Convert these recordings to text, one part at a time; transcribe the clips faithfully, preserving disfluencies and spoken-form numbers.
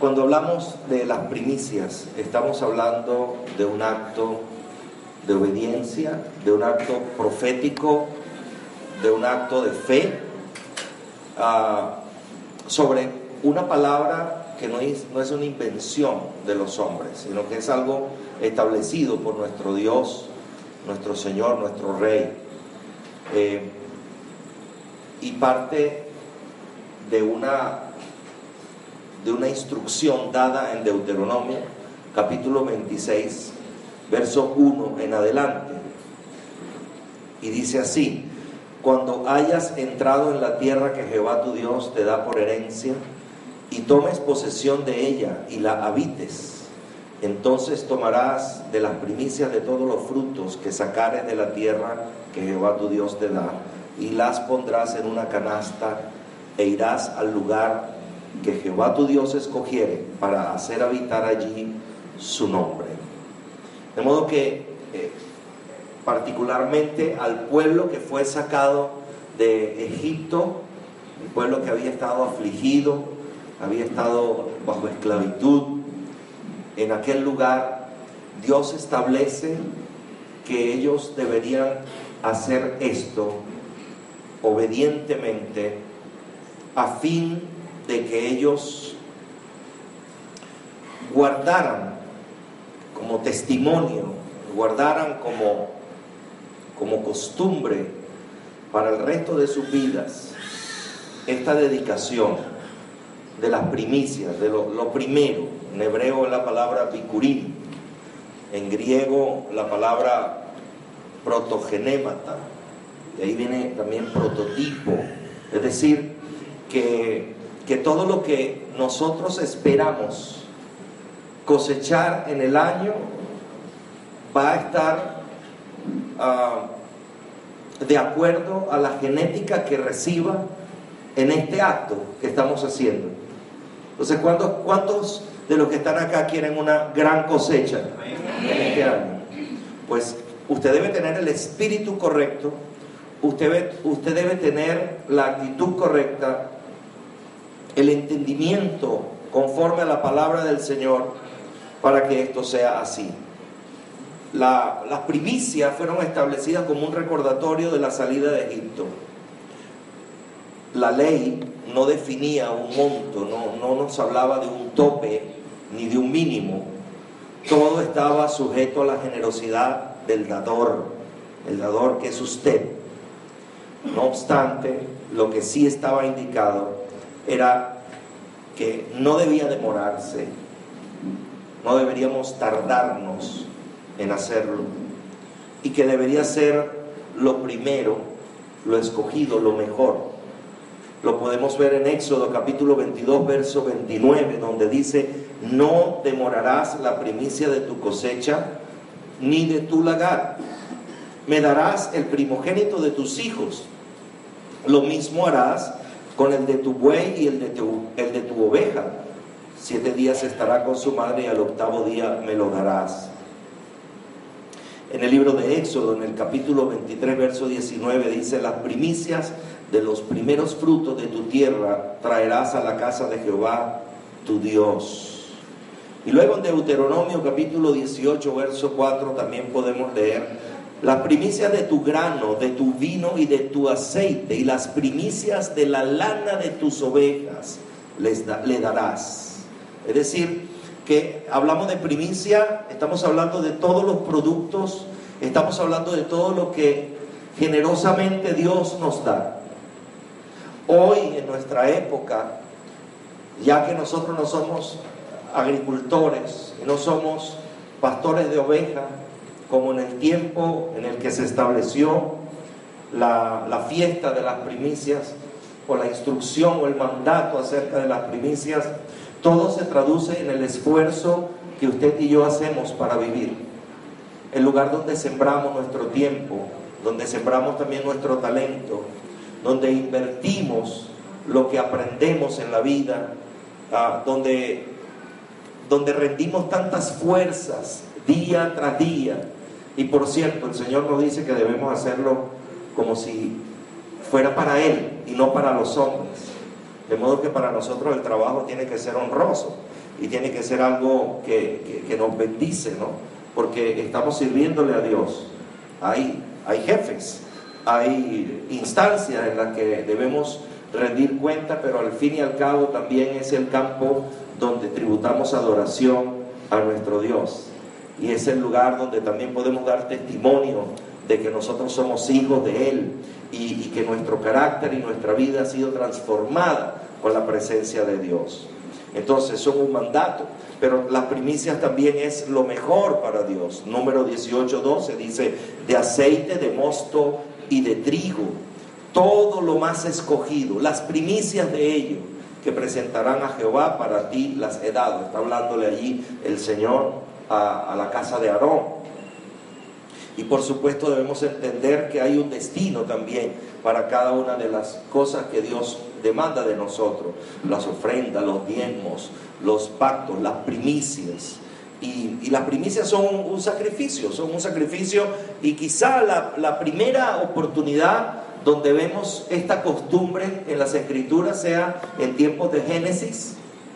Cuando hablamos de las primicias, estamos hablando de un acto de obediencia, de un acto profético, de un acto de fe, uh, sobre una palabra que no es, no es una invención de los hombres, sino que es algo establecido por nuestro Dios, nuestro Señor, nuestro Rey, eh, y parte de una, de una instrucción dada en Deuteronomio, capítulo veintiséis, verso uno en adelante, y dice así: cuando hayas entrado en la tierra que Jehová tu Dios te da por herencia, y tomes posesión de ella y la habites, entonces tomarás de las primicias de todos los frutos que sacares de la tierra que Jehová tu Dios te da, y las pondrás en una canasta, e irás al lugar que Jehová tu Dios escogiere para hacer habitar allí su nombre. De modo que eh, particularmente al pueblo que fue sacado de Egipto, el pueblo que había estado afligido, había estado bajo esclavitud, en aquel lugar Dios establece que ellos deberían hacer esto obedientemente, a fin de que ellos guardaran como testimonio, guardaran como, como costumbre para el resto de sus vidas esta dedicación de las primicias, de lo, lo primero. En hebreo la palabra bikurim, en griego la palabra protogenémata, de ahí viene también prototipo, es decir, que, que todo lo que nosotros esperamos cosechar en el año va a estar uh, de acuerdo a la genética que reciba en este acto que estamos haciendo. Entonces, ¿cuántos, cuántos de los que están acá quieren una gran cosecha en este año? Pues usted debe tener el espíritu correcto, usted, usted debe tener la actitud correcta, el entendimiento conforme a la palabra del Señor, para que esto sea así. La, las primicias fueron establecidas como un recordatorio de la salida de Egipto. La ley no definía un monto, no, no nos hablaba de un tope ni de un mínimo. Todo estaba sujeto a la generosidad del dador, el dador que es usted. No obstante, lo que sí estaba indicado era que no debía demorarse, no deberíamos tardarnos en hacerlo, y que debería ser lo primero, lo escogido, lo mejor. Lo podemos ver en Éxodo capítulo veintidós, verso veintinueve, donde dice: no demorarás la primicia de tu cosecha ni de tu lagar, me darás el primogénito de tus hijos, lo mismo harás con el de tu buey y el de tu, el de tu oveja. Siete días estará con su madre y al octavo día me lo darás. En el libro de Éxodo, en el capítulo veintitrés, verso diecinueve, dice: las primicias de los primeros frutos de tu tierra traerás a la casa de Jehová tu Dios. Y luego en Deuteronomio capítulo dieciocho, verso cuatro, también podemos leer: las primicias de tu grano, de tu vino y de tu aceite, y las primicias de la lana de tus ovejas les da, le darás. Es decir, que hablamos de primicia, estamos hablando de todos los productos, estamos hablando de todo lo que generosamente Dios nos da. Hoy, en nuestra época, ya que nosotros no somos agricultores, no somos pastores de ovejas, como en el tiempo en el que se estableció la, la fiesta de las primicias, o la instrucción o el mandato acerca de las primicias, todo se traduce en el esfuerzo que usted y yo hacemos para vivir. El lugar donde sembramos nuestro tiempo, donde sembramos también nuestro talento, donde invertimos lo que aprendemos en la vida, uh, donde, donde rendimos tantas fuerzas día tras día. Y por cierto, el Señor nos dice que debemos hacerlo como si fuera para Él y no para los hombres. De modo que para nosotros el trabajo tiene que ser honroso y tiene que ser algo que, que, que nos bendice, ¿no? Porque estamos sirviéndole a Dios. Hay, hay jefes, hay instancias en las que debemos rendir cuenta, pero al fin y al cabo también es el campo donde tributamos adoración a nuestro Dios, y es el lugar donde también podemos dar testimonio de que nosotros somos hijos de Él, y, y que nuestro carácter y nuestra vida ha sido transformada con la presencia de Dios. Entonces son un mandato, pero las primicias también es lo mejor para Dios. Número dieciocho doce dice: de aceite, de mosto y de trigo, todo lo más escogido, las primicias de ello, que presentarán a Jehová, para ti las he dado. Está hablándole allí el Señor a, a la casa de Aarón. Y por supuesto debemos entender que hay un destino también para cada una de las cosas que Dios demanda de nosotros: las ofrendas, los diezmos, los pactos, las primicias. Y, y las primicias son un, un sacrificio, son un sacrificio, y quizá la, la primera oportunidad donde vemos esta costumbre en las Escrituras sea en tiempos de Génesis.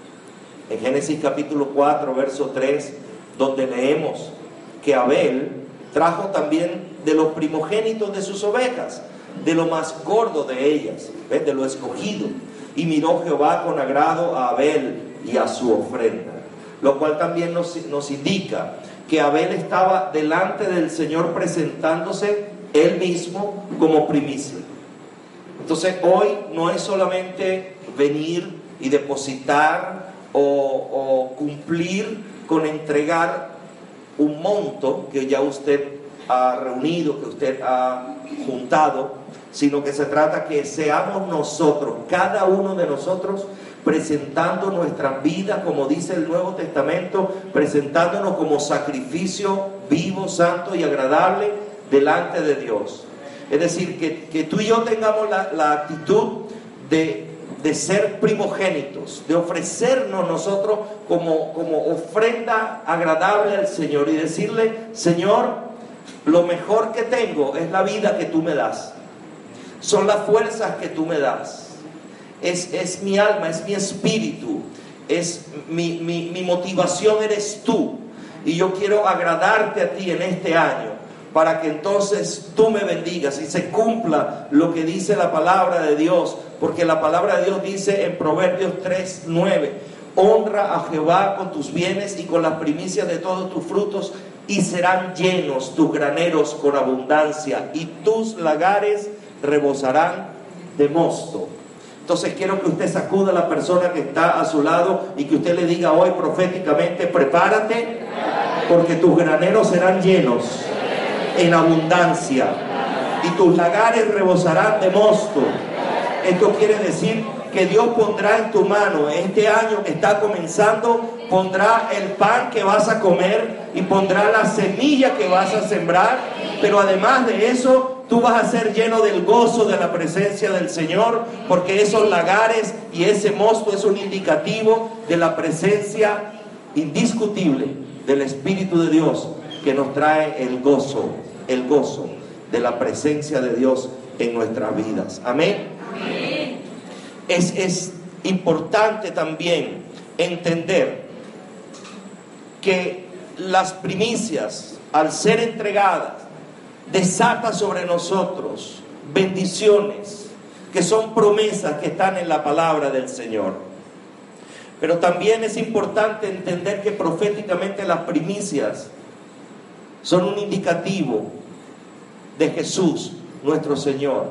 En Génesis capítulo cuatro, verso tres, donde leemos que Abel trajo también de los primogénitos de sus ovejas, de lo más gordo de ellas, ¿ves? De lo escogido. Y miró Jehová con agrado a Abel y a su ofrenda, lo cual también nos, nos indica que Abel estaba delante del Señor presentándose él mismo como primicia. Entonces hoy no es solamente venir y depositar o, o cumplir con entregar un monto que ya usted ha reunido, que usted ha juntado, sino que se trata que seamos nosotros, cada uno de nosotros, presentando nuestras vidas, como dice el Nuevo Testamento, presentándonos como sacrificio vivo, santo y agradable delante de Dios. Es decir, que, que tú y yo tengamos la, la actitud de, de ser primogénitos, de ofrecernos nosotros como, como ofrenda agradable al Señor, y decirle: Señor, lo mejor que tengo es la vida que tú me das, son las fuerzas que tú me das, es, es mi alma, es mi espíritu, es mi, mi, mi motivación eres tú, y yo quiero agradarte a ti en este año, para que entonces tú me bendigas y se cumpla lo que dice la palabra de Dios. Porque la palabra de Dios dice en Proverbios tres nueve: honra a Jehová con tus bienes y con las primicias de todos tus frutos, y serán llenos tus graneros con abundancia, y tus lagares rebosarán de mosto. Entonces quiero que usted sacuda a la persona que está a su lado y que usted le diga hoy proféticamente: prepárate, porque tus graneros serán llenos en abundancia y tus lagares rebosarán de mosto. Esto quiere decir que Dios pondrá en tu mano, este año que está comenzando, pondrá el pan que vas a comer y pondrá la semilla que vas a sembrar, pero además de eso tú vas a ser lleno del gozo de la presencia del Señor, porque esos lagares y ese mosto es un indicativo de la presencia indiscutible del Espíritu de Dios, que nos trae el gozo, el gozo de la presencia de Dios en nuestras vidas. Amén. Amén. Es, es importante también entender que las primicias, al ser entregadas, desata sobre nosotros bendiciones que son promesas que están en la palabra del Señor. Pero también es importante entender que proféticamente las primicias son un indicativo de Jesús, nuestro Señor,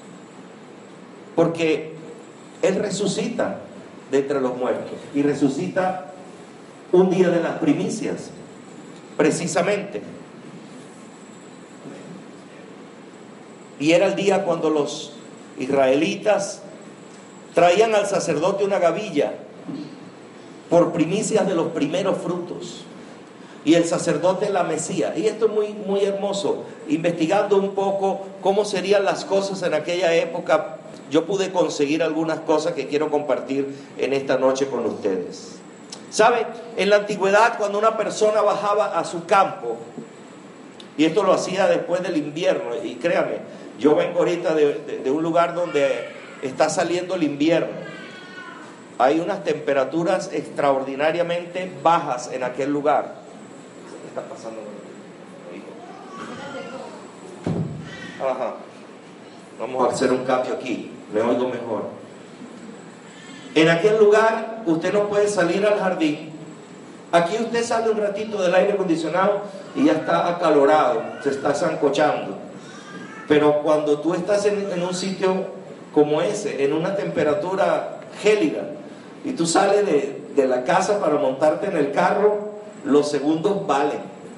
porque Él resucita de entre los muertos, y resucita un día de las primicias, precisamente. Y era el día cuando los israelitas traían al sacerdote una gavilla por primicias de los primeros frutos, y el sacerdote la mecía. Y esto es muy, muy hermoso. Investigando un poco cómo serían las cosas en aquella época, yo pude conseguir algunas cosas que quiero compartir en esta noche con ustedes. ¿Sabe? En la antigüedad, cuando una persona bajaba a su campo, y esto lo hacía después del invierno, y créame, yo vengo ahorita de, de, de un lugar donde está saliendo el invierno, hay unas temperaturas extraordinariamente bajas en aquel lugar. ¿Qué está pasando? Ajá. Vamos a hacer un cambio aquí, me oigo mejor. En aquel lugar usted no puede salir al jardín. Aquí usted sale un ratito del aire acondicionado y ya está acalorado, se está sancochando. Pero cuando tú estás en, en un sitio como ese, en una temperatura gélida, y tú sales de, de la casa para montarte en el carro, los segundos valen.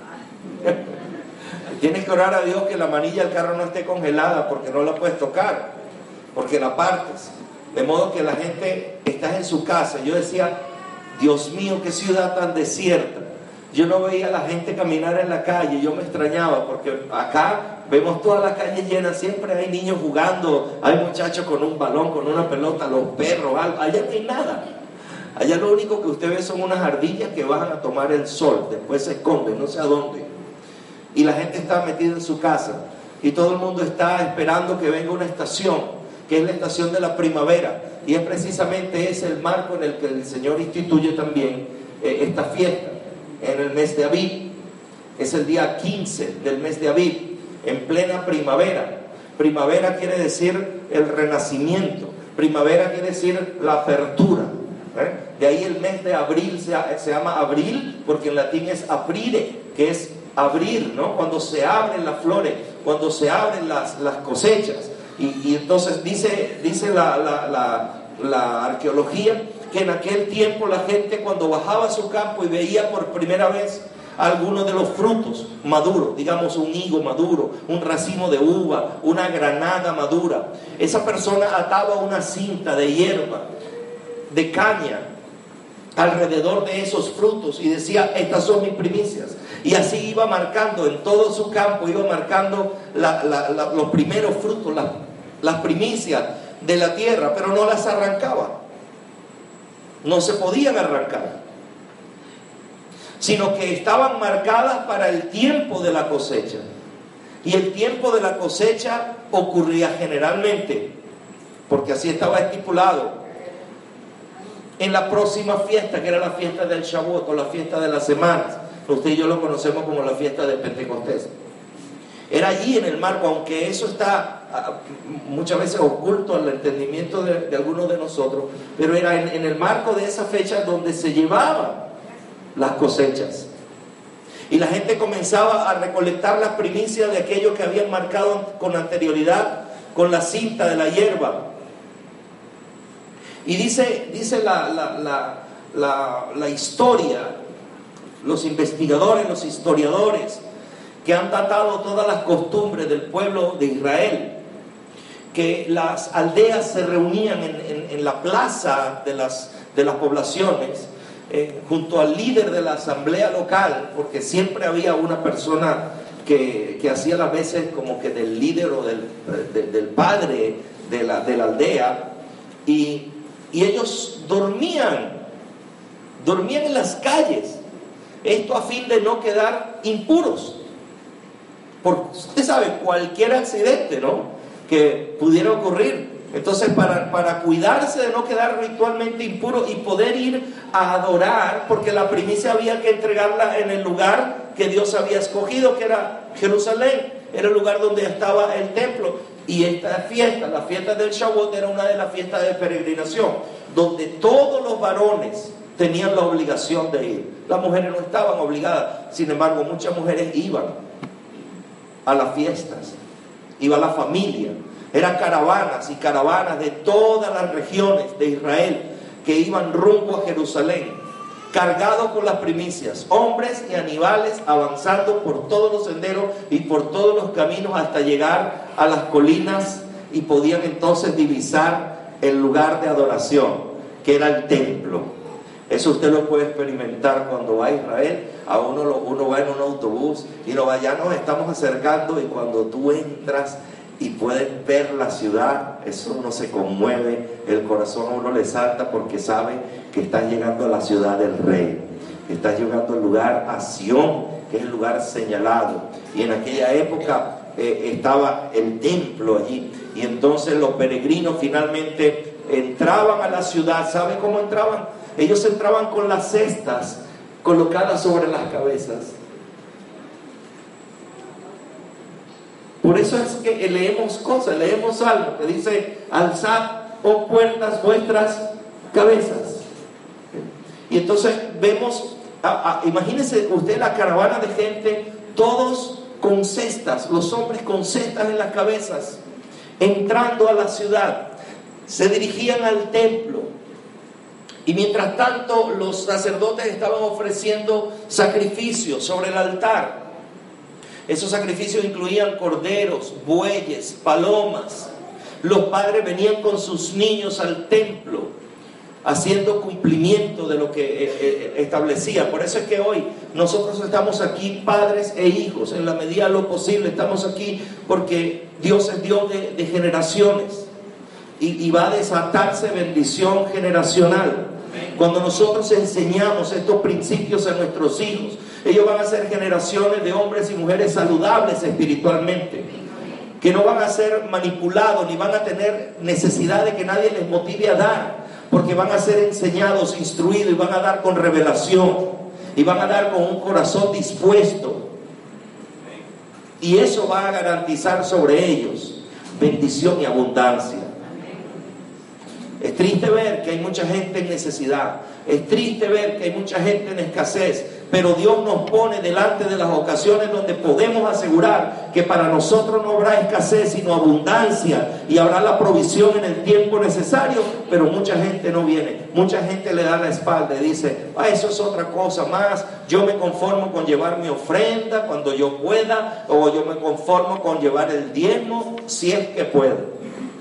Tienes que orar a Dios que la manilla del carro no esté congelada, porque no la puedes tocar, porque la partes. De modo que la gente está en su casa. Yo decía, Dios mío, qué ciudad tan desierta. Yo no veía a la gente caminar en la calle, yo me extrañaba, porque acá vemos todas las calles llenas, siempre hay niños jugando, hay muchachos con un balón, con una pelota, los perros, algo. Allá no hay nada. Allá lo único que usted ve son unas ardillas que bajan a tomar el sol, después se esconden, no sé a dónde. Y la gente está metida en su casa, y todo el mundo está esperando que venga una estación, que es la estación de la primavera, y es precisamente ese el marco en el que el Señor instituye también eh, esta fiesta, en el mes de Abib. Es el día quince del mes de Abib, en plena primavera. Primavera quiere decir el renacimiento, primavera quiere decir la apertura, ¿eh? De ahí el mes de abril se, se llama abril, porque en latín es aprire, que es abrir, ¿no? Cuando se abren las flores, cuando se abren las, las cosechas. Y, y entonces dice, dice la, la, la, la arqueología que en aquel tiempo la gente, cuando bajaba a su campo y veía por primera vez algunos de los frutos maduros, digamos un higo maduro, un racimo de uva, una granada madura, esa persona ataba una cinta de hierba, de caña, alrededor de esos frutos y decía, estas son mis primicias. Y así iba marcando en todo su campo, iba marcando la, la, la, los primeros frutos, la, las primicias de la tierra, pero no las arrancaba. No se podían arrancar, sino que estaban marcadas para el tiempo de la cosecha. Y el tiempo de la cosecha ocurría generalmente, porque así estaba estipulado, en la próxima fiesta, que era la fiesta del Shavuot, o la fiesta de las semanas. Usted y yo lo conocemos como la fiesta de Pentecostés. Era allí en el marco, aunque eso está muchas veces oculto al entendimiento de, de algunos de nosotros, pero era en, en el marco de esa fecha donde se llevaban las cosechas. Y la gente comenzaba a recolectar las primicias de aquello que habían marcado con anterioridad, con la cinta de la hierba. Y dice, dice la, la, la, la, la historia, los investigadores, los historiadores, que han datado todas las costumbres del pueblo de Israel, que las aldeas se reunían en, en, en la plaza de las, de las poblaciones, eh, junto al líder de la asamblea local, porque siempre había una persona que, que hacía las veces como que del líder o del, de, del padre de la, de la aldea, y, y ellos dormían, dormían en las calles, esto a fin de no quedar impuros. Porque usted sabe, cualquier accidente, ¿no?, que pudiera ocurrir. Entonces, para, para cuidarse de no quedar ritualmente impuro y poder ir a adorar, porque la primicia había que entregarla en el lugar que Dios había escogido, que era Jerusalén, era el lugar donde estaba el templo. Y esta fiesta, la fiesta del Shavuot, era una de las fiestas de peregrinación, donde todos los varones tenían la obligación de ir. Las mujeres no estaban obligadas, sin embargo, muchas mujeres iban a las fiestas, iba la familia, eran caravanas y caravanas de todas las regiones de Israel que iban rumbo a Jerusalén, cargados con las primicias, hombres y animales, avanzando por todos los senderos y por todos los caminos hasta llegar a las colinas, y podían entonces divisar el lugar de adoración, que era el templo. Eso usted lo puede experimentar cuando va a Israel. A uno, lo, uno va en un autobús y lo va, ya nos estamos acercando, y cuando tú entras y puedes ver la ciudad, eso uno se conmueve, el corazón a uno le salta, porque sabe que estás llegando a la ciudad del Rey, que estás llegando al lugar, a Sión, que es el lugar señalado. Y en aquella época eh, estaba el templo allí, y entonces los peregrinos finalmente entraban a la ciudad, ¿saben cómo entraban? Ellos entraban con las cestas colocadas sobre las cabezas. Por eso es que leemos cosas, leemos algo que dice: alzad, oh puertas, vuestras cabezas. Y entonces vemos, a, a, imagínense usted la caravana de gente, todos con cestas, los hombres con cestas en las cabezas, entrando a la ciudad. Se dirigían al templo. Y mientras tanto los sacerdotes estaban ofreciendo sacrificios sobre el altar. Esos sacrificios incluían corderos, bueyes, palomas. Los padres venían con sus niños al templo, haciendo cumplimiento de lo que establecía. Por eso es que hoy nosotros estamos aquí, padres e hijos, en la medida de lo posible. Estamos aquí porque Dios es Dios de, de generaciones, y, y va a desatarse bendición generacional. Cuando nosotros enseñamos estos principios a nuestros hijos, ellos van a ser generaciones de hombres y mujeres saludables espiritualmente, que no van a ser manipulados ni van a tener necesidad de que nadie les motive a dar, porque van a ser enseñados, instruidos, y van a dar con revelación, y van a dar con un corazón dispuesto, y eso va a garantizar sobre ellos bendición y abundancia. Es triste ver que hay mucha gente en necesidad, es triste ver que hay mucha gente en escasez, pero Dios nos pone delante de las ocasiones donde podemos asegurar que para nosotros no habrá escasez sino abundancia, y habrá la provisión en el tiempo necesario. Pero mucha gente no viene, mucha gente le da la espalda y dice: ah, eso es otra cosa más, yo me conformo con llevar mi ofrenda cuando yo pueda, o yo me conformo con llevar el diezmo si es que puedo.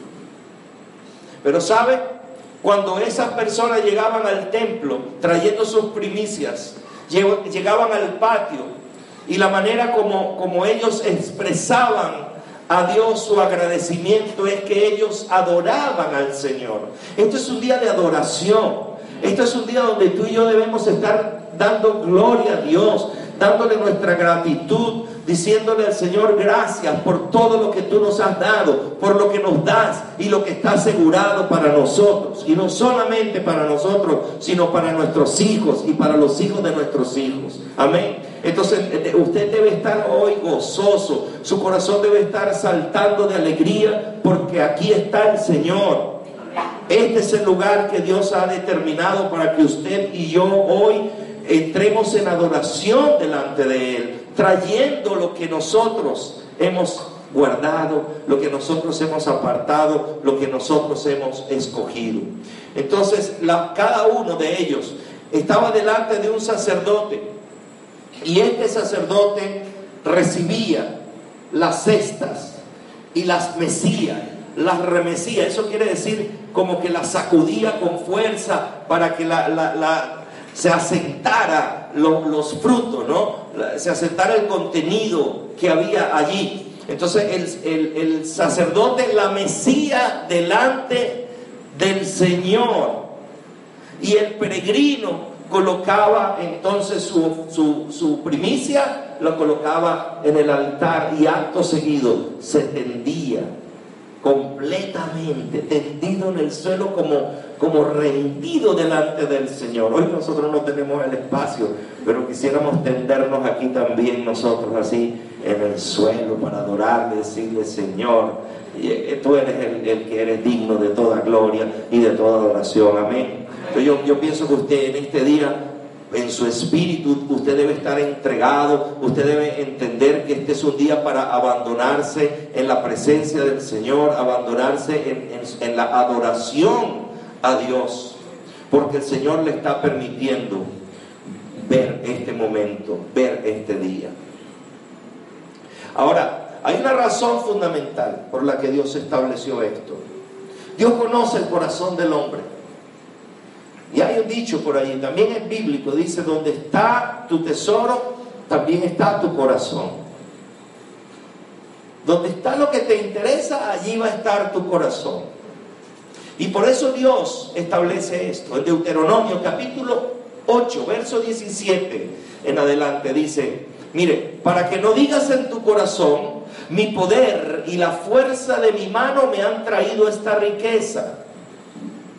Pero ¿sabe? Cuando esas personas llegaban al templo trayendo sus primicias, llegaban al patio, y la manera como, como ellos expresaban a Dios su agradecimiento es que ellos adoraban al Señor. Esto es un día de adoración. Esto es un día donde tú y yo debemos estar dando gloria a Dios, dándole nuestra gratitud, diciéndole al Señor: gracias por todo lo que tú nos has dado, por lo que nos das y lo que está asegurado para nosotros, y no solamente para nosotros, sino para nuestros hijos y para los hijos de nuestros hijos. Amén. Entonces usted debe estar hoy gozoso, su corazón debe estar saltando de alegría, porque aquí está el Señor. Este es el lugar que Dios ha determinado para que usted y yo hoy entremos en adoración delante de Él, trayendo lo que nosotros hemos guardado, lo que nosotros hemos apartado, lo que nosotros hemos escogido. Entonces la, cada uno de ellos estaba delante de un sacerdote, y este sacerdote recibía las cestas y las mecía, las remecía. Eso quiere decir como que las sacudía con fuerza para que la, la, la se asentara los, los frutos, ¿no? Se asentara el contenido que había allí. Entonces el, el, el sacerdote la mecía delante del Señor, y el peregrino colocaba entonces su, su, su primicia, lo colocaba en el altar, y acto seguido se tendía completamente, tendido en el suelo, como, como rendido delante del Señor. Hoy nosotros no tenemos el espacio, pero quisiéramos tendernos aquí también nosotros, así en el suelo, para adorarle, decirle: Señor, tú eres el, el que eres digno de toda gloria y de toda adoración. Amén. Entonces yo, yo pienso que usted en este día, en su espíritu, usted debe estar entregado, usted debe entender que este es un día para abandonarse en la presencia del Señor, abandonarse en, en, en la adoración a Dios, porque el Señor le está permitiendo ver este momento, ver este día. Ahora, hay una razón fundamental por la que Dios estableció esto. Dios conoce el corazón del hombre. Y hay un dicho por ahí, también es bíblico, dice: donde está tu tesoro, también está tu corazón. Donde está lo que te interesa, allí va a estar tu corazón. Y por eso Dios establece esto. En Deuteronomio capítulo ocho, verso diecisiete en adelante, dice: mire, para que no digas en tu corazón: mi poder y la fuerza de mi mano me han traído esta riqueza.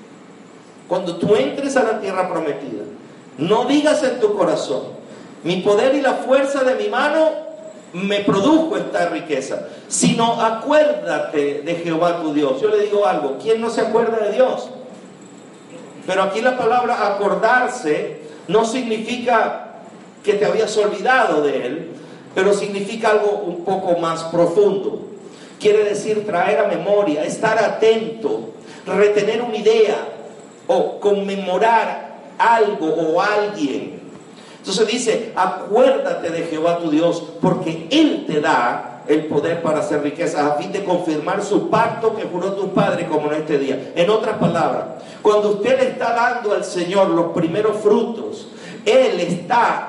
cuando tú entres a la tierra prometida, no digas en tu corazón: mi poder y la fuerza de mi mano me produjo esta riqueza, sino acuérdate de Jehová tu Dios. Yo le digo algo: ¿quién no se acuerda de Dios? Pero aquí la palabra acordarse no significa que te habías olvidado de Él, pero significa algo un poco más profundo. Quiere decir traer a memoria, estar atento, retener una idea o conmemorar algo o alguien. Entonces dice: acuérdate de Jehová tu Dios, porque Él te da el poder para hacer riquezas, a fin de confirmar su pacto que juró tu padre, como en este día. En otras palabras, cuando usted le está dando al Señor los primeros frutos, Él está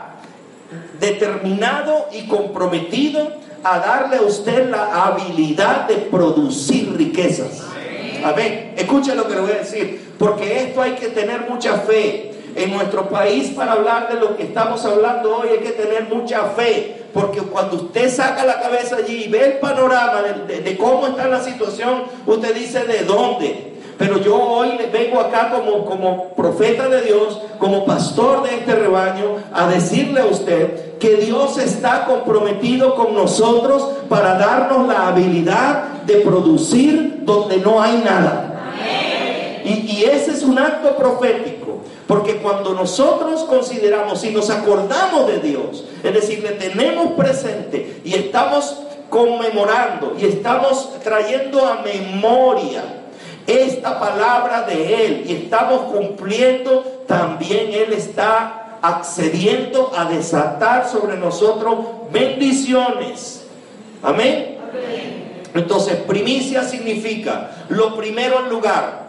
determinado y comprometido a darle a usted la habilidad de producir riquezas. Amén. Escuchen lo que le voy a decir, porque esto hay que tener mucha fe. En nuestro país, para hablar de lo que estamos hablando hoy, hay que tener mucha fe, porque cuando usted saca la cabeza allí y ve el panorama de, de, de cómo está la situación, usted dice: ¿de dónde? Pero yo hoy les vengo acá como, como profeta de Dios, como pastor de este rebaño, a decirle a usted que Dios está comprometido con nosotros para darnos la habilidad de producir donde no hay nada. Y, y ese es un acto profético, porque cuando nosotros consideramos y nos acordamos de Dios, es decir, le tenemos presente y estamos conmemorando y estamos trayendo a memoria esta palabra de Él y estamos cumpliendo, también Él está accediendo a desatar sobre nosotros bendiciones. Amén. Entonces, primicia significa lo primero en lugar,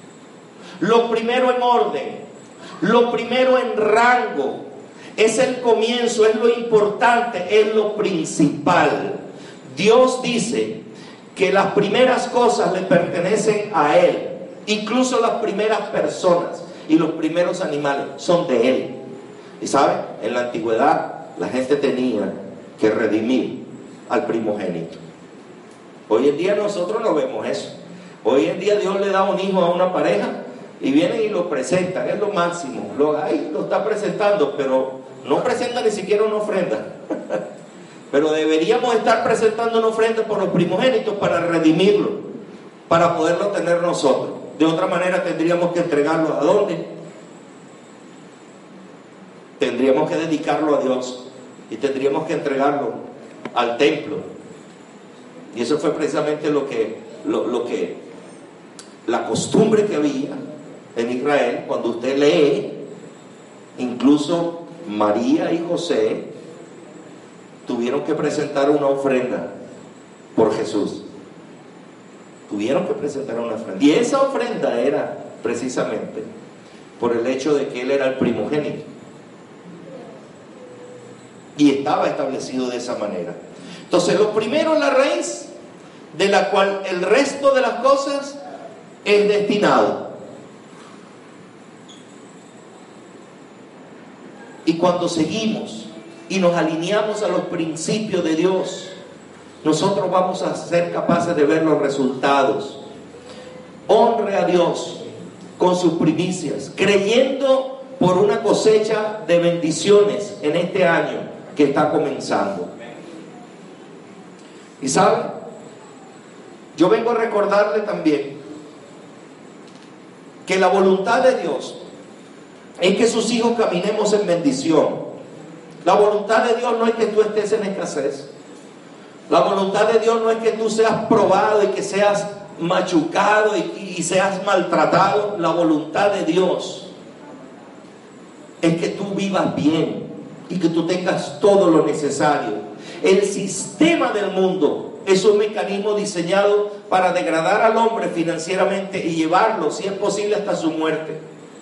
lo primero en orden, lo primero en rango. Es el comienzo, es lo importante, es lo principal. Dios dice que las primeras cosas le pertenecen a Él, incluso las primeras personas y los primeros animales son de Él. Y sabe, en la antigüedad la gente tenía que redimir al primogénito. Hoy en día nosotros no vemos eso. Hoy en día Dios le da un hijo a una pareja y vienen y lo presentan, es lo máximo, lo, ahí lo está presentando, pero no presenta ni siquiera una ofrenda. Pero deberíamos estar presentando una ofrenda por los primogénitos para redimirlo, para poderlo tener nosotros. De otra manera tendríamos que entregarlo ¿a dónde? Tendríamos que dedicarlo a Dios y tendríamos que entregarlo al templo. Y eso fue precisamente lo que, lo, lo que la costumbre que había en Israel. Cuando usted lee, incluso María y José tuvieron que presentar una ofrenda por Jesús. Tuvieron que presentar una ofrenda. Y esa ofrenda era precisamente por el hecho de que Él era el primogénito. Y estaba establecido de esa manera. Entonces, lo primero es la raíz de la cual el resto de las cosas es destinado. Y cuando seguimos y nos alineamos a los principios de Dios, nosotros vamos a ser capaces de ver los resultados. Honre a Dios con sus primicias, creyendo por una cosecha de bendiciones en este año que está comenzando. Y sabe, yo vengo a recordarle también que la voluntad de Dios es que sus hijos caminemos en bendición. La voluntad de Dios no es que tú estés en escasez. La voluntad de Dios no es que tú seas probado y que seas machucado y, y seas maltratado. La voluntad de Dios es que tú vivas bien y que tú tengas todo lo necesario. El sistema del mundo es un mecanismo diseñado para degradar al hombre financieramente y llevarlo, si es posible, hasta su muerte.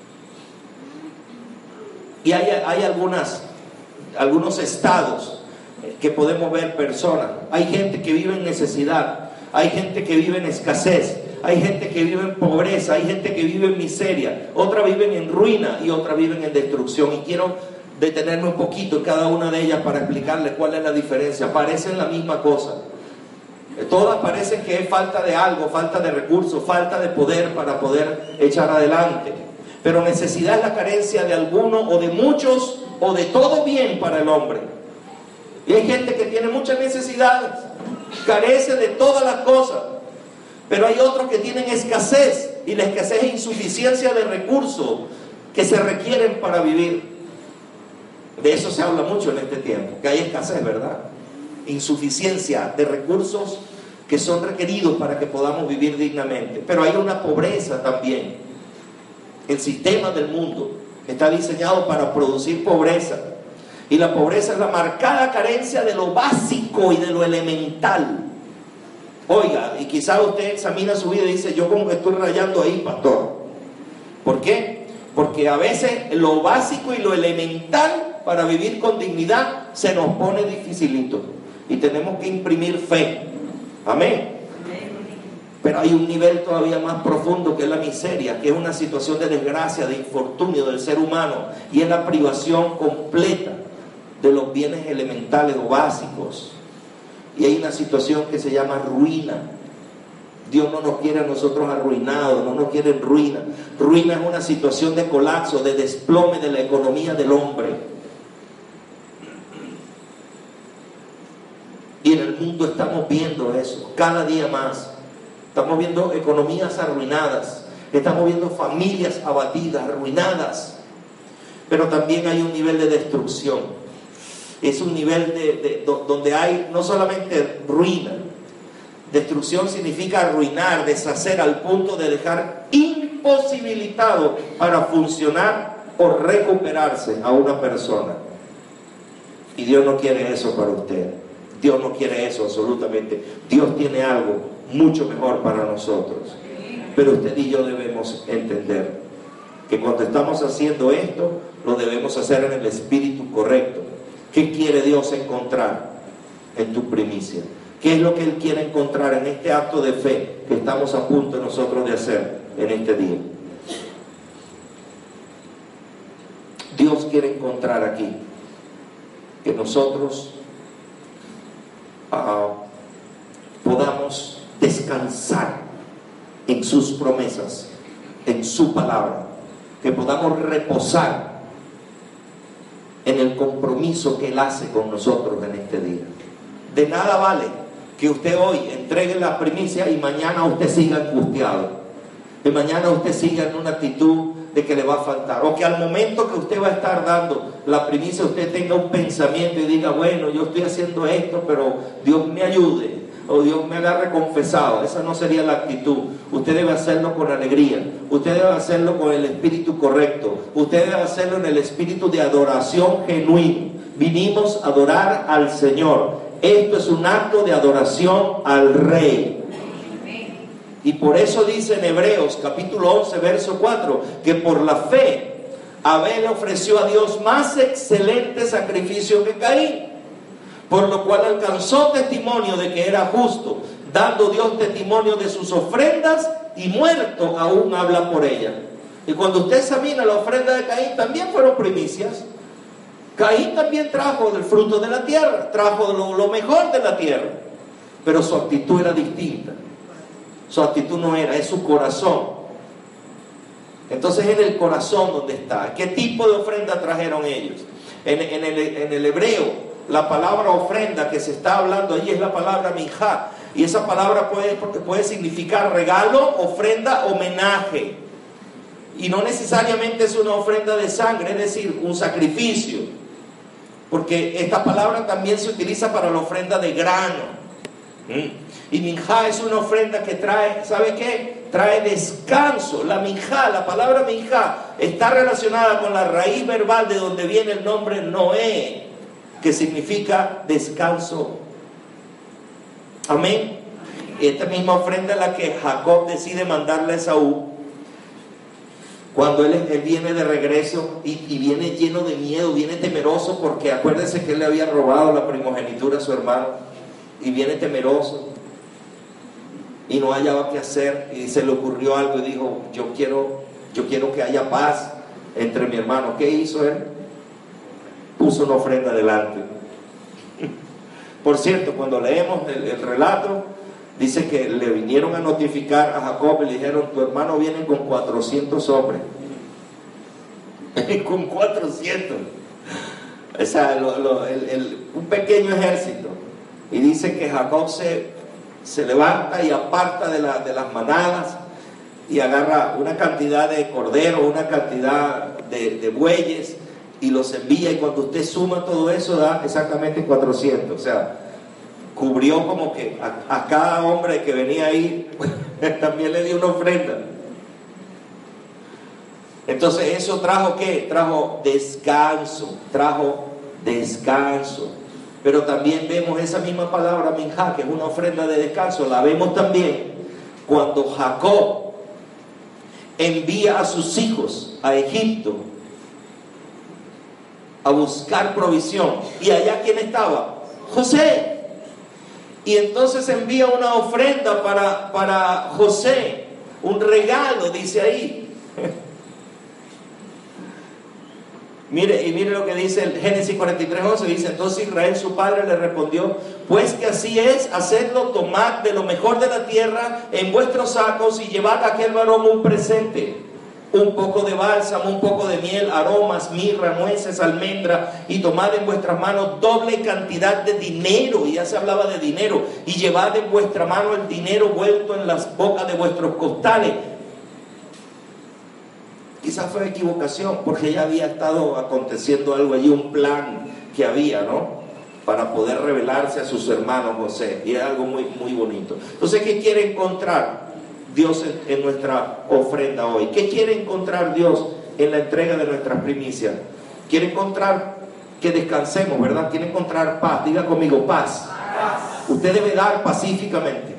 Y hay, hay algunas, algunos estados que podemos ver personas. Hay gente que vive en necesidad, hay gente que vive en escasez, hay gente que vive en pobreza, hay gente que vive en miseria, otras viven en ruina y otras viven en destrucción. Y quiero detenerme un poquito en cada una de ellas para explicarles cuál es la diferencia. Parecen la misma cosa. Todas parecen que es falta de algo, falta de recursos, falta de poder para poder echar adelante. Pero necesidad es la carencia de alguno o de muchos o de todo bien para el hombre. Y hay gente que tiene muchas necesidades, carece de todas las cosas, pero hay otros que tienen escasez, y la escasez es insuficiencia de recursos que se requieren para vivir. De eso se habla mucho en este tiempo, que hay escasez, ¿verdad? Insuficiencia de recursos que son requeridos para que podamos vivir dignamente. Pero hay una pobreza también. El sistema del mundo está diseñado para producir pobreza, y la pobreza es la marcada carencia de lo básico y de lo elemental. Oiga, y quizá usted examina su vida y dice: yo como que estoy rayando ahí, pastor. ¿Por qué? Porque a veces lo básico y lo elemental para vivir con dignidad se nos pone dificilito, y tenemos que imprimir fe. Amén. Pero hay un nivel todavía más profundo, que es la miseria, que es una situación de desgracia, de infortunio del ser humano, y es la privación completa de los bienes elementales o básicos. Y hay una situación que se llama ruina. Dios no nos quiere a nosotros arruinados, no nos quiere en ruina. Ruina es una situación de colapso, de desplome de la economía del hombre. Y en el mundo estamos viendo eso, cada día más. Estamos viendo economías arruinadas, estamos viendo familias abatidas, arruinadas. Pero también hay un nivel de destrucción. Es un nivel de, de, de, donde hay no solamente ruina. Destrucción significa arruinar, deshacer, al punto de dejar imposibilitado para funcionar o recuperarse a una persona. Y Dios no quiere eso para usted. Dios no quiere eso absolutamente. Dios tiene algo mucho mejor para nosotros. Pero usted y yo debemos entender que cuando estamos haciendo esto, lo debemos hacer en el espíritu correcto. ¿Qué quiere Dios encontrar en tu primicia? ¿Qué es lo que Él quiere encontrar en este acto de fe que estamos a punto nosotros de hacer en este día? Dios quiere encontrar aquí que nosotros uh, podamos descansar en sus promesas, en su palabra, que podamos reposar en el compromiso que Él hace con nosotros en este día. De nada vale que usted hoy entregue la primicia y mañana usted siga angustiado, y mañana usted siga en una actitud de que le va a faltar, o que al momento que usted va a estar dando la primicia usted tenga un pensamiento y diga: bueno, yo estoy haciendo esto, pero Dios me ayude, o Dios me agarre confesado. Esa no sería la actitud. Usted debe hacerlo con alegría, usted debe hacerlo con el espíritu correcto, usted debe hacerlo en el espíritu de adoración genuino. Vinimos a adorar al Señor. Esto es un acto de adoración al Rey. Y por eso dice en Hebreos capítulo once verso cuatro que por la fe Abel ofreció a Dios más excelente sacrificio que Caín, por lo cual alcanzó testimonio de que era justo, dando Dios testimonio de sus ofrendas, y muerto aún habla por ella. Y cuando usted examina la ofrenda de Caín, también fueron primicias. Caín también trajo del fruto de la tierra, trajo lo, lo mejor de la tierra, pero su actitud era distinta. Su actitud no era, es su corazón. Entonces en el corazón donde está. ¿Qué tipo de ofrenda trajeron ellos? En, en, el, en el hebreo, la palabra ofrenda que se está hablando allí es la palabra minjá. Y esa palabra puede, puede significar regalo, ofrenda, homenaje. Y no necesariamente es una ofrenda de sangre, es decir, un sacrificio. Porque esta palabra también se utiliza para la ofrenda de grano. ¿Mm? Y minjá es una ofrenda que trae, ¿sabe qué? Trae descanso. La minjá, la palabra minjá, está relacionada con la raíz verbal de donde viene el nombre Noé, que significa descanso. Amén. Esta misma ofrenda es la que Jacob decide mandarle a Esaú cuando él, él viene de regreso y, y viene lleno de miedo, viene temeroso, porque acuérdense que él le había robado la primogenitura a su hermano, y viene temeroso y no hallaba qué hacer, y se le ocurrió algo y dijo: yo quiero, yo quiero que haya paz entre mi hermano. ¿Qué hizo él? Puso una ofrenda delante. Por cierto, cuando leemos el, el relato, dice que le vinieron a notificar a Jacob y le dijeron: tu hermano viene con cuatrocientos hombres. con cuatrocientos. O sea, lo, lo, el, el, un pequeño ejército. Y dice que Jacob se, se levanta y aparta de, la, de las manadas y agarra una cantidad de corderos, una cantidad de, de bueyes y los envía, y cuando usted suma todo eso da exactamente cuatrocientos. O sea, cubrió como que a, a cada hombre que venía ahí también le dio una ofrenda. Entonces eso trajo ¿qué? Trajo descanso, trajo descanso. Pero también vemos esa misma palabra minjá, que es una ofrenda de descanso, la vemos también cuando Jacob envía a sus hijos a Egipto a buscar provisión. ¿Y allá quién estaba? José. Y entonces envía una ofrenda para, para José, un regalo, dice ahí. Mire, y mire lo que dice el Génesis cuarenta y tres, once, dice: entonces Israel su padre le respondió: pues que así es, hacedlo, tomad de lo mejor de la tierra en vuestros sacos y llevad a aquel varón un presente, un poco de bálsamo, un poco de miel, aromas, mirra, nueces, almendra, y tomad en vuestras manos doble cantidad de dinero. Y ya se hablaba de dinero. Y llevad en vuestra mano el dinero vuelto en las bocas de vuestros costales. Quizás fue equivocación, porque ya había estado aconteciendo algo allí, un plan que había, ¿no? Para poder revelarse a sus hermanos José. Y es algo muy, muy bonito. Entonces, ¿qué quiere encontrar Dios en, en nuestra ofrenda hoy? ¿Qué quiere encontrar Dios en la entrega de nuestras primicias? Quiere encontrar que descansemos, ¿verdad? Quiere encontrar paz. Diga conmigo, paz. Paz. Usted debe dar pacíficamente.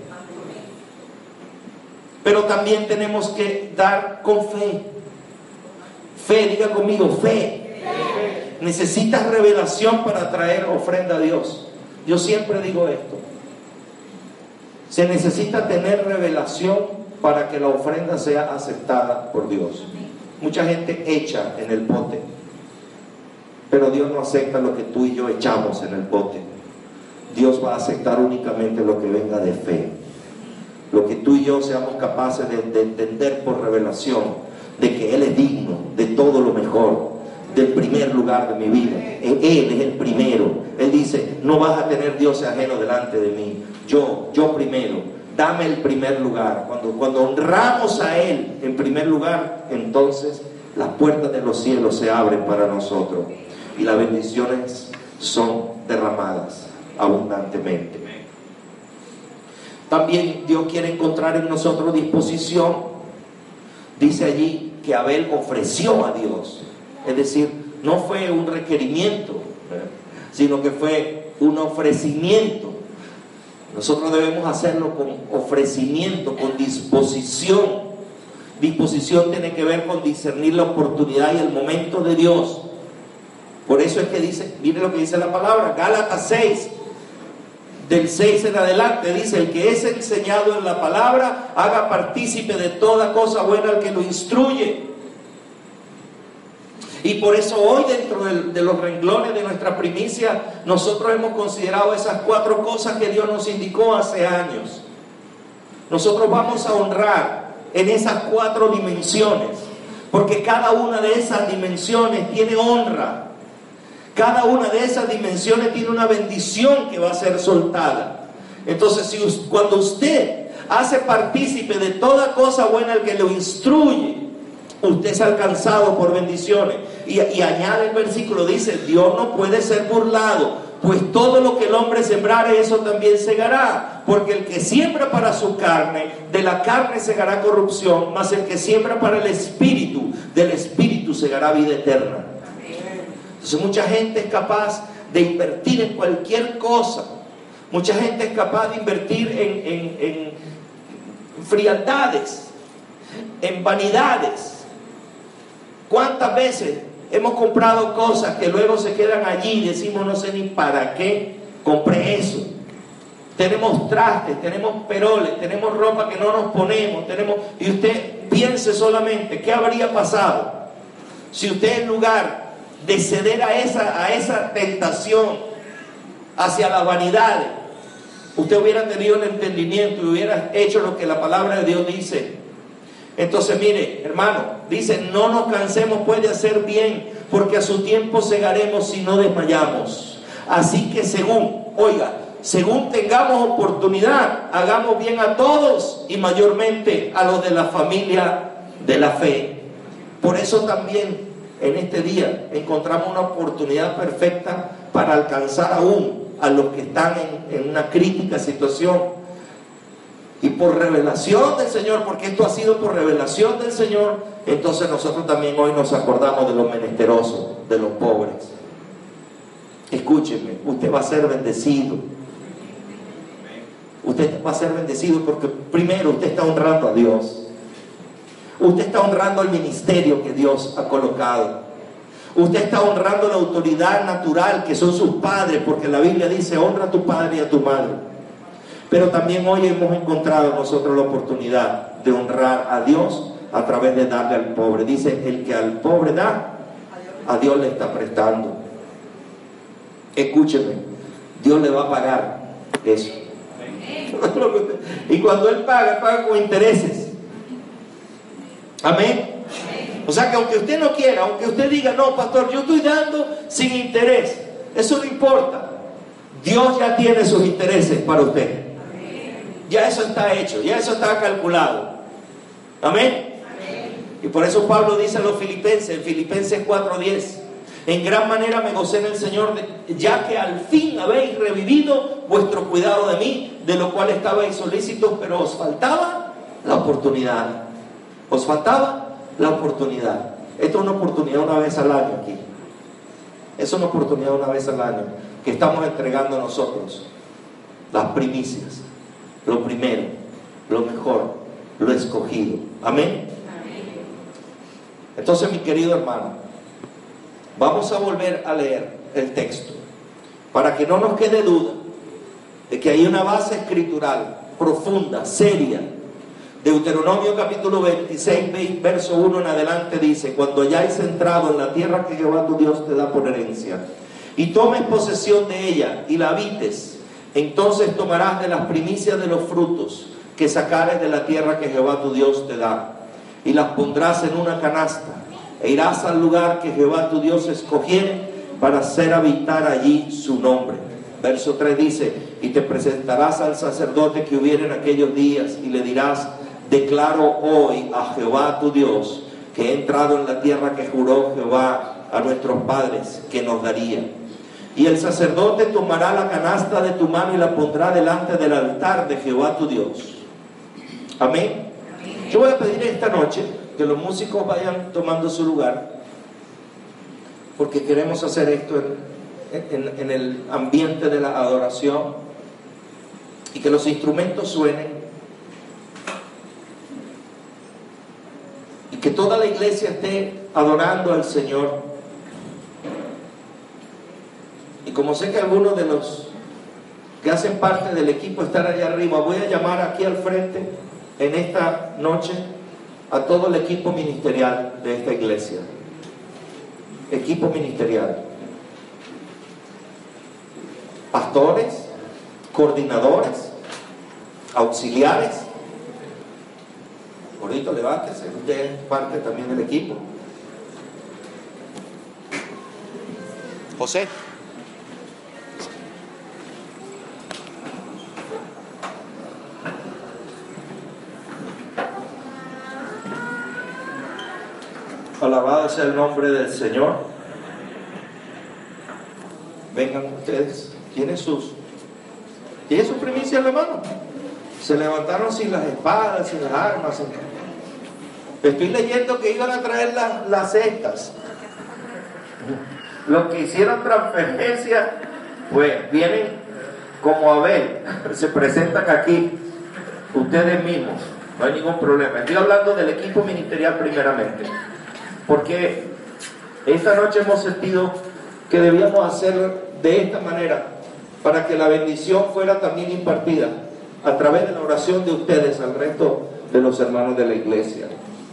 Pero también tenemos que dar con fe. Fe, diga conmigo, fe. Fe. Necesitas revelación para traer ofrenda a Dios. Yo siempre digo esto. Se necesita tener revelación para que la ofrenda sea aceptada por Dios. Mucha gente echa en el pote, pero Dios no acepta lo que tú y yo echamos en el pote. Dios va a aceptar únicamente lo que venga de fe. Lo que tú y yo seamos capaces de, de entender por revelación, de que Él es digno de todo lo mejor, del primer lugar de mi vida. Él es el primero. Él dice: no vas a tener dioses ajenos delante de mí. Yo, yo primero. Dame el primer lugar. Cuando, cuando honramos a Él en primer lugar, entonces las puertas de los cielos se abren para nosotros y las bendiciones son derramadas abundantemente. También Dios quiere encontrar en nosotros disposición. Dice allí que Abel ofreció a Dios. Es decir, no fue un requerimiento, sino que fue un ofrecimiento. Nosotros debemos hacerlo con ofrecimiento, con disposición. Disposición tiene que ver con discernir la oportunidad y el momento de Dios. Por eso es que dice, mire lo que dice la palabra, Gálatas seis, del seis en adelante, dice: el que es enseñado en la palabra, haga partícipe de toda cosa buena al que lo instruye. Y por eso hoy, dentro de, de los renglones de nuestra primicia, nosotros hemos considerado esas cuatro cosas que Dios nos indicó hace años. Nosotros vamos a honrar en esas cuatro dimensiones, porque cada una de esas dimensiones tiene honra. Cada una de esas dimensiones tiene una bendición que va a ser soltada. Entonces, si cuando usted hace partícipe de toda cosa buena al que lo instruye, usted es alcanzado por bendiciones. Y, y añade el versículo, dice: Dios no puede ser burlado, pues todo lo que el hombre sembrare, eso también segará. Porque el que siembra para su carne, de la carne segará corrupción, mas el que siembra para el espíritu, del espíritu segará vida eterna. Entonces mucha gente es capaz de invertir en cualquier cosa. Mucha gente es capaz de invertir en, en, en frialdades, en vanidades. ¿Cuántas veces hemos comprado cosas que luego se quedan allí y decimos: no sé ni para qué compré eso? Tenemos trastes, tenemos peroles, tenemos ropa que no nos ponemos, tenemos... y usted piense solamente qué habría pasado si usted, en lugar de ceder a esa, a esa tentación hacia las vanidades, usted hubiera tenido el entendimiento y hubiera hecho lo que la palabra de Dios dice: Entonces mire, hermano, dice, no nos cansemos pues de hacer bien, porque a su tiempo segaremos si no desmayamos. Así que según, oiga, según tengamos oportunidad, hagamos bien a todos y mayormente a los de la familia de la fe. Por eso también en este día encontramos una oportunidad perfecta para alcanzar aún a los que están en, en una crítica situación. Y por revelación del Señor, porque esto ha sido por revelación del Señor, entonces nosotros también hoy nos acordamos de los menesterosos, de los pobres. Escúcheme, usted va a ser bendecido. Usted va a ser bendecido porque primero usted está honrando a Dios. Usted está honrando el ministerio que Dios ha colocado. Usted está honrando la autoridad natural que son sus padres, porque la Biblia dice, honra a tu padre y a tu madre. Pero también hoy hemos encontrado nosotros la oportunidad de honrar a Dios a través de darle al pobre. Dice, el que al pobre da, a Dios le está prestando. Escúcheme, Dios le va a pagar eso. Y cuando Él paga, paga con intereses. Amén. O sea que aunque usted no quiera, aunque usted diga, no, pastor, yo estoy dando sin interés, eso no importa. Dios ya tiene sus intereses para usted. Ya eso está hecho, ya eso está calculado. Amén. Y por eso Pablo dice a los filipenses, en Filipenses cuatro diez, en gran manera me gocé en el Señor, ya que al fin habéis revivido vuestro cuidado de mí, de lo cual estabais solícitos, pero os faltaba la oportunidad. Os faltaba la oportunidad. Esto es una oportunidad una vez al año aquí. Es una oportunidad una vez al año que estamos entregando a nosotros. Las primicias, lo primero, lo mejor, lo escogido. Amén. Entonces, mi querido hermano, vamos a volver a leer el texto para que no nos quede duda de que hay una base escritural profunda, seria. Deuteronomio capítulo veintiséis, verso uno en adelante dice, cuando hayáis entrado en la tierra que Jehová tu Dios te da por herencia, y tomes posesión de ella y la habites, entonces tomarás de las primicias de los frutos que sacares de la tierra que Jehová tu Dios te da, y las pondrás en una canasta, e irás al lugar que Jehová tu Dios escogiere para hacer habitar allí su nombre. Verso tres dice, y te presentarás al sacerdote que hubiere en aquellos días, y le dirás, declaro hoy a Jehová tu Dios que he entrado en la tierra que juró Jehová a nuestros padres que nos daría. Y el sacerdote tomará la canasta de tu mano y la pondrá delante del altar de Jehová tu Dios. Amén. Yo voy a pedir esta noche que los músicos vayan tomando su lugar, porque queremos hacer esto en, en, en el ambiente de la adoración, y que los instrumentos suenen, y que toda la iglesia esté adorando al Señor. Y como sé que algunos de los que hacen parte del equipo están allá arriba, voy a llamar aquí al frente en esta noche a todo el equipo ministerial de esta iglesia. Equipo ministerial. Pastores, coordinadores, auxiliares. Gordito, levántese, usted es parte también del equipo. José. Alabado sea el nombre del Señor. Vengan ustedes. ¿Tienen sus, ¿tienen sus primicias en la mano? Se levantaron sin las espadas, sin las armas. Sin... Estoy leyendo que iban a traer las, las cestas. Los que hicieron transferencia, pues vienen como Abel. Se presentan aquí ustedes mismos. No hay ningún problema. Estoy hablando del equipo ministerial primeramente, porque esta noche hemos sentido que debíamos hacer de esta manera para que la bendición fuera también impartida a través de la oración de ustedes al resto de los hermanos de la iglesia.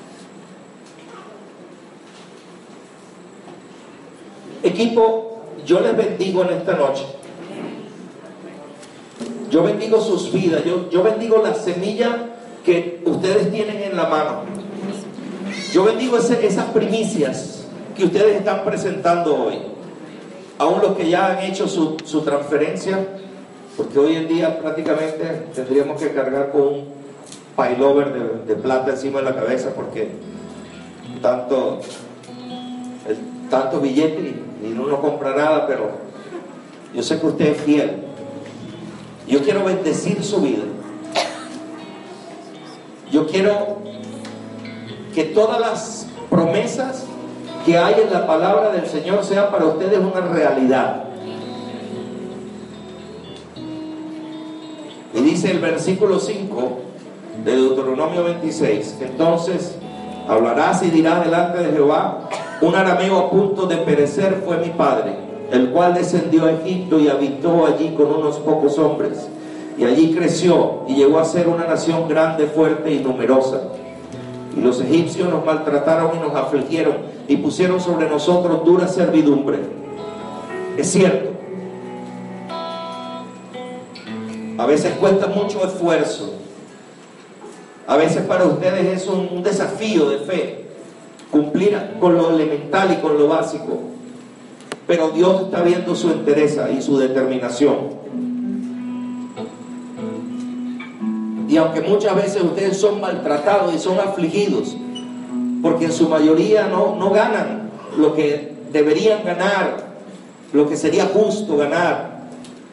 Equipo, yo les bendigo en esta noche. Yo bendigo sus vidas. Yo, yo bendigo la semilla que ustedes tienen en la mano. Yo bendigo ese, esas primicias que ustedes están presentando hoy, aún los que ya han hecho su, su transferencia, porque hoy en día prácticamente tendríamos que cargar con un pailover de, de plata encima de la cabeza, porque tanto, el, tanto billete y, y uno no compra nada, pero yo sé que usted es fiel. Yo quiero bendecir su vida. Yo quiero que todas las promesas que hay en la palabra del Señor sean para ustedes una realidad. Y dice el versículo cinco de Deuteronomio veintiséis: entonces hablarás y dirás delante de Jehová: un arameo a punto de perecer fue mi padre, el cual descendió a Egipto y habitó allí con unos pocos hombres, y allí creció y llegó a ser una nación grande, fuerte y numerosa. Y los egipcios nos maltrataron y nos afligieron y pusieron sobre nosotros dura servidumbre. Es cierto, a veces cuesta mucho esfuerzo, a veces para ustedes es un, un desafío de fe cumplir con lo elemental y con lo básico, pero Dios está viendo su entereza y su determinación. Y aunque muchas veces ustedes son maltratados y son afligidos, porque en su mayoría no, no ganan lo que deberían ganar, lo que sería justo ganar,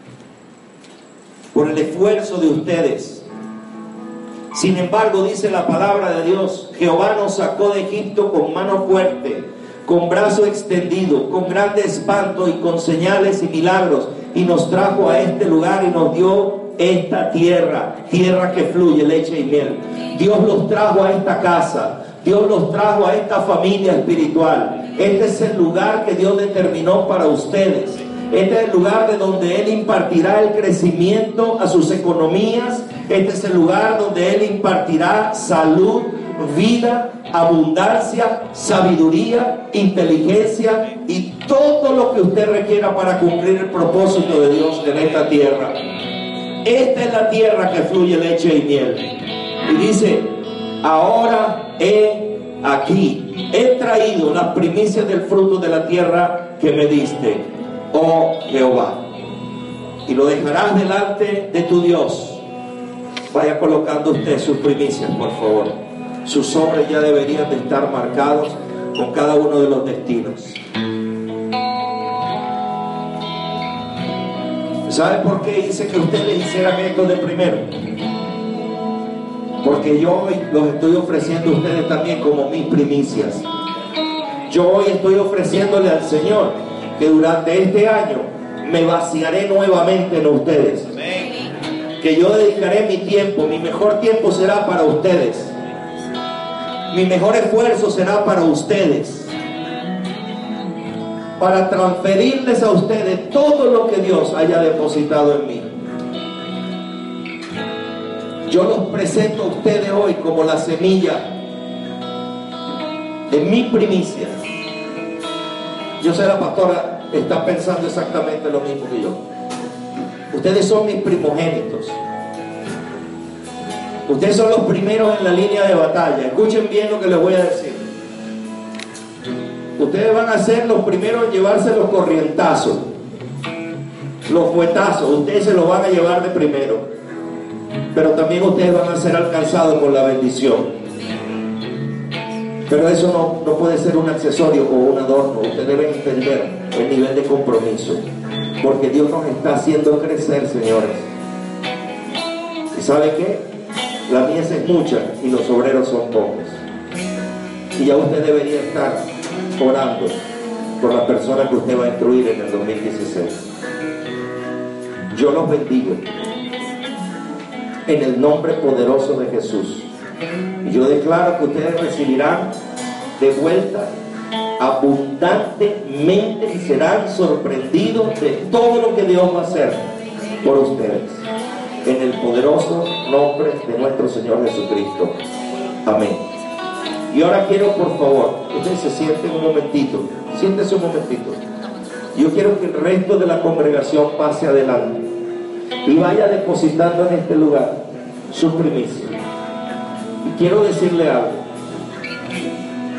por el esfuerzo de ustedes. Sin embargo, dice la palabra de Dios: Jehová nos sacó de Egipto con mano fuerte, con brazo extendido, con grande espanto y con señales y milagros, y nos trajo a este lugar y nos dio esta tierra, tierra que fluye leche y miel. Dios los trajo a esta casa, Dios los trajo a esta familia espiritual. Este es el lugar que Dios determinó para ustedes. Este es el lugar de donde Él impartirá el crecimiento a sus economías. Este es el lugar donde Él impartirá salud, vida, abundancia, sabiduría, inteligencia y todo lo que usted requiera para cumplir el propósito de Dios en esta tierra. Esta es la tierra que fluye leche y miel. Y dice: ahora he aquí, he traído las primicias del fruto de la tierra que me diste, oh Jehová. Y lo dejarás delante de tu Dios. Vaya colocando usted sus primicias, por favor. Sus sobres ya deberían de estar marcados con cada uno de los destinos. ¿Sabe por qué hice que ustedes hicieran esto de primero? Porque yo hoy los estoy ofreciendo a ustedes también como mis primicias. Yo hoy estoy ofreciéndole al Señor que durante este año me vaciaré nuevamente en ustedes. Que yo dedicaré mi tiempo, mi mejor tiempo será para ustedes. Mi mejor esfuerzo será para ustedes, para transferirles a ustedes todo lo que Dios haya depositado en mí. Yo los presento a ustedes hoy como la semilla de mi primicia. Yo sé, la pastora está pensando exactamente lo mismo que yo. Ustedes son mis primogénitos. Ustedes son los primeros en la línea de batalla. Escuchen bien lo que les voy a decir. Ustedes van a ser los primeros en llevarse los corrientazos, los fuetazos. Ustedes se los van a llevar de primero. Pero también ustedes van a ser alcanzados por la bendición. Pero eso no, no puede ser un accesorio o un adorno. Ustedes deben entender el nivel de compromiso, porque Dios nos está haciendo crecer, señores. ¿Y sabe qué? La mies es mucha y los obreros son pocos. Y ya usted debería estar orando por la persona que usted va a instruir en el dos mil dieciséis. Yo los bendigo en el nombre poderoso de Jesús. Y yo declaro que ustedes recibirán de vuelta abundantemente y serán sorprendidos de todo lo que Dios va a hacer por ustedes, en el poderoso nombre de nuestro Señor Jesucristo. Amén. Y ahora quiero, por favor, ustedes se sienten un momentito, siéntense un momentito. Yo quiero que el resto de la congregación pase adelante y vaya depositando en este lugar sus primicias. Y quiero decirle algo: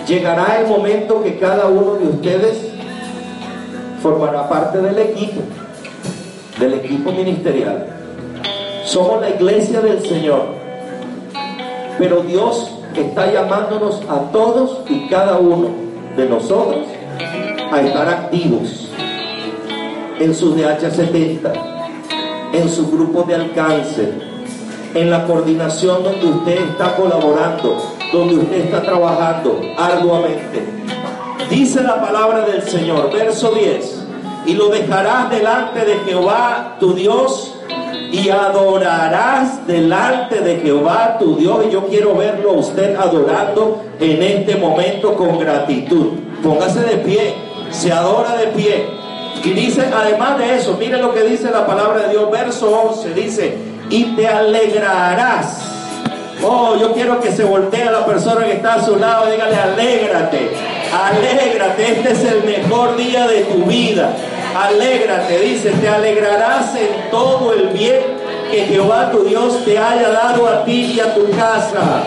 llegará el momento que cada uno de ustedes formará parte del equipo, del equipo ministerial. Somos la iglesia del Señor, pero Dios está llamándonos a todos y cada uno de nosotros a estar activos en sus D H setenta, en sus grupos de alcance, en la coordinación donde usted está colaborando, donde usted está trabajando arduamente. Dice la palabra del Señor, verso diez: y lo dejarás delante de Jehová tu Dios, y adorarás delante de Jehová tu Dios. Y yo quiero verlo a usted adorando en este momento con gratitud. Póngase de pie, se adora de pie. Y dice, además de eso, mire lo que dice la palabra de Dios, verso once, dice: y te alegrarás. Oh, yo quiero que se voltee a la persona que está a su lado y dígale: alégrate, alégrate, este es el mejor día de tu vida. Alégrate, dice, te alegrarás en todo el bien que Jehová tu Dios te haya dado a ti y a tu casa,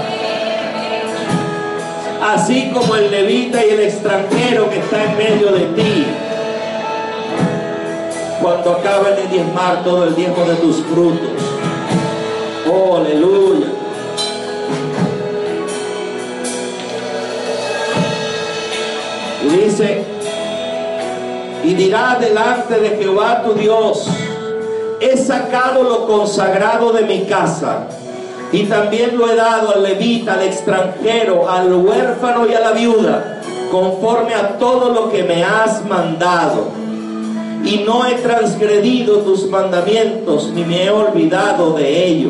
así como el levita y el extranjero que está en medio de ti, cuando acaben de diezmar todo el diezmo de tus frutos. Oh, aleluya. Y dice: y dirás delante de Jehová tu Dios: he sacado lo consagrado de mi casa, y también lo he dado al levita, al extranjero, al huérfano y a la viuda, conforme a todo lo que me has mandado. Y no he transgredido tus mandamientos, ni me he olvidado de ello.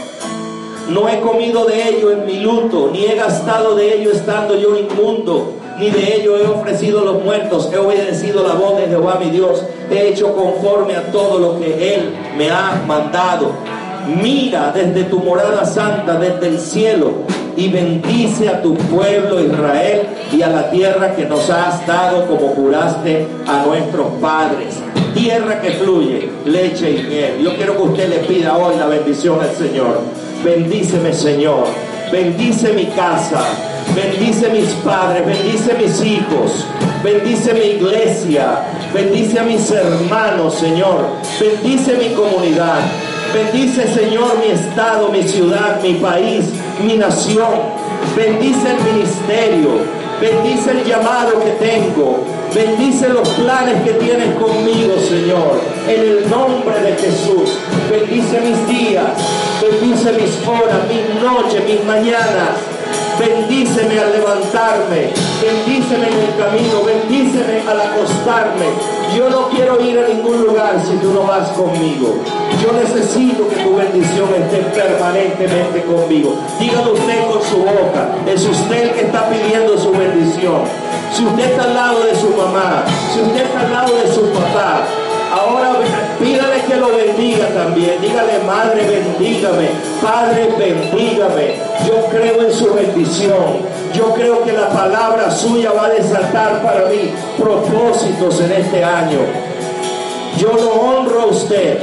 No he comido de ello en mi luto, ni he gastado de ello estando yo inmundo, ni de ello he ofrecido los muertos. He obedecido la voz de Jehová mi Dios, he hecho conforme a todo lo que Él me ha mandado. Mira desde tu morada santa, desde el cielo, y bendice a tu pueblo Israel y a la tierra que nos has dado, como juraste a nuestros padres, tierra que fluye leche y miel. Yo quiero que usted le pida hoy la bendición al Señor. Bendíceme, Señor, bendice mi casa, bendice mis padres, bendice mis hijos, bendice mi iglesia, bendice a mis hermanos, Señor, bendice mi comunidad, bendice, Señor, mi estado, mi ciudad, mi país, mi nación, bendice el ministerio, bendice el llamado que tengo, bendice los planes que tienes conmigo, Señor, en el nombre de Jesús. Bendice mis días, bendice mis horas, mis noches, mis mañanas. Bendíceme al levantarme, bendíceme en el camino, bendíceme al acostarme. Yo no quiero ir a ningún lugar si tú no vas conmigo. Yo necesito que tu bendición esté permanentemente conmigo. Dígalo usted con su boca. Es usted el que está pidiendo su bendición. Si usted está al lado de su mamá, si usted está al lado de su papá, ahora pídale que lo bendiga también. Dígale: madre, bendígame. Padre, bendígame. Yo creo en su bendición. Yo creo que la palabra suya va a desatar para mí propósitos en este año. Yo lo honro a usted.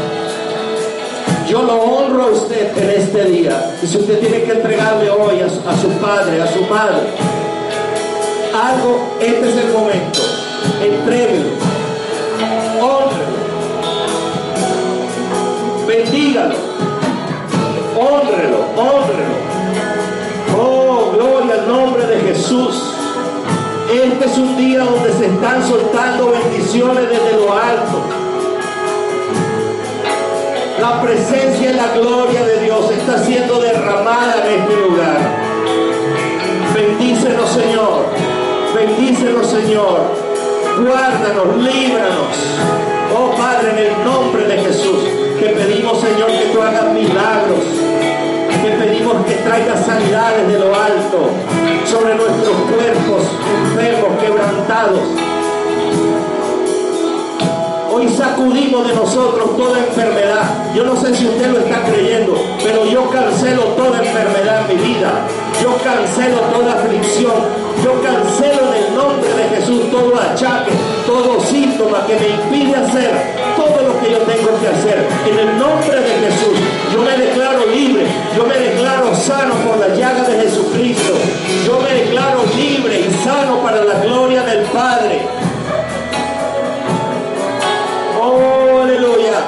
Yo lo honro a usted en este día. Y si usted tiene que entregarle hoy a su, a su padre, a su madre, algo, este es el momento. Entréguelo. Honrelo. Bendígalo. Honrelo, honrelo. Oh, gloria al nombre de Jesús. Este es un día donde se están soltando bendiciones desde lo alto. La presencia y la gloria de Dios está siendo derramada en este lugar. Bendícenos, Señor. Bendícenos, Señor. Guárdanos, líbranos. Oh Padre, en el nombre de Jesús, te pedimos, Señor, que tú hagas milagros. Te pedimos que traigas sanidades de lo alto sobre nuestros cuerpos enfermos, quebrantados. Hoy sacudimos de nosotros toda enfermedad. Yo no sé si usted lo está creyendo, pero yo cancelo toda enfermedad en mi vida. Yo cancelo toda aflicción. Yo cancelo en el nombre de Jesús todo achaque, todo síntoma que me impide hacer todo lo que yo tengo que hacer. En el nombre de Jesús, yo me declaro libre. Yo me declaro sano por la llaga de Jesucristo. Yo me declaro libre para la gloria del Padre. Oh, aleluya.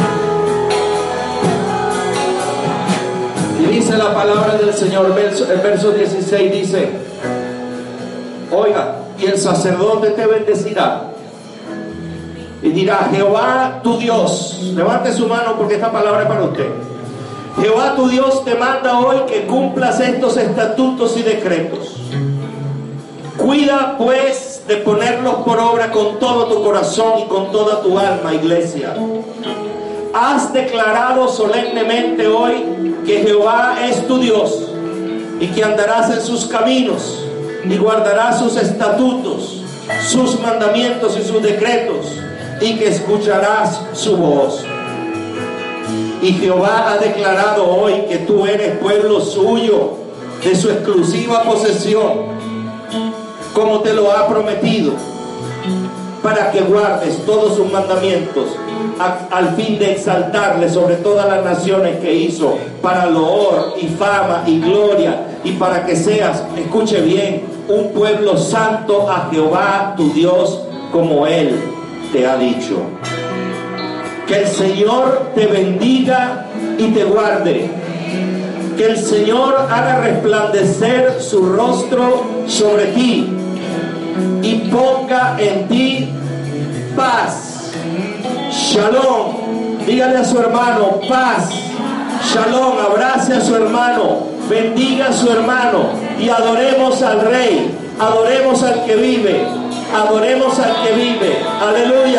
Y dice la palabra del Señor, el verso dieciséis dice: oiga, y el sacerdote te bendecirá y dirá: Jehová tu Dios, levante su mano porque esta palabra es para usted. Jehová tu Dios te manda hoy que cumplas estos estatutos y decretos. Cuida pues de ponerlos por obra con todo tu corazón y con toda tu alma, iglesia. Has declarado solemnemente hoy que Jehová es tu Dios y que andarás en sus caminos y guardarás sus estatutos, sus mandamientos y sus decretos, y que escucharás su voz. Y Jehová ha declarado hoy que tú eres pueblo suyo, de su exclusiva posesión, como te lo ha prometido, para que guardes todos sus mandamientos, a, al fin de exaltarle sobre todas las naciones que hizo, para loor y fama y gloria, y para que seas, escuche bien, un pueblo santo a Jehová tu Dios, como Él te ha dicho. Que el Señor te bendiga y te guarde. Que el Señor haga resplandecer su rostro sobre ti y ponga en ti paz. Shalom. Dígale a su hermano: paz. Shalom. Abrace a su hermano. Bendiga a su hermano. Y adoremos al Rey. Adoremos al que vive. Adoremos al que vive. Aleluya.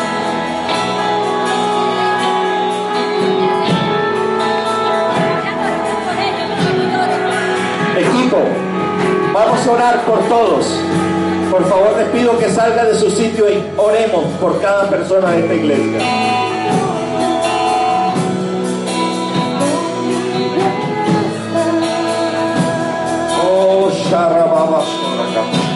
Equipo, vamos a orar por todos. Por favor, les pido que salga de su sitio y oremos por cada persona de esta iglesia. Oh, Sharababa.